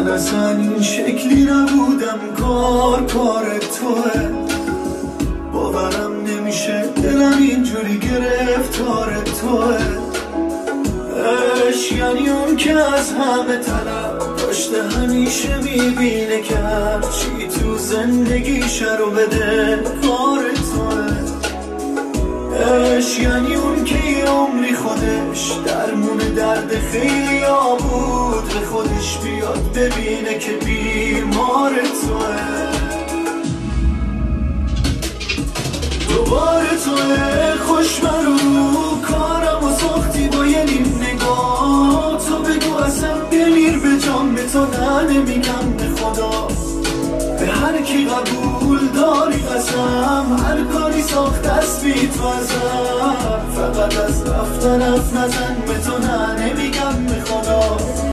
من اصلا این شکلی نبودم، کار توه. باورم نمیشه دلم اینجوری گرفتار توه. عشق یعنی اون که از همه طلب داشته، همیشه میبینه که هرچی تو زندگیشه رو بده کار توه. عشق یعنی اون که یه عمری خودش درمون درد خیلی ها بود، به خودش بیاد ببینه که بیمار توه. دوباره توه، خوش برو کارم و ساختی با یه نیم نگاه. تو بگو اصلا بمیر به جام، به تو نه نمیگم به خدا. به هر کی قبول داری قسم، هر کاری ساخت است بی تو ازم. فقط از رفتن حرف نزن، به تو نه نمیگم به خدا.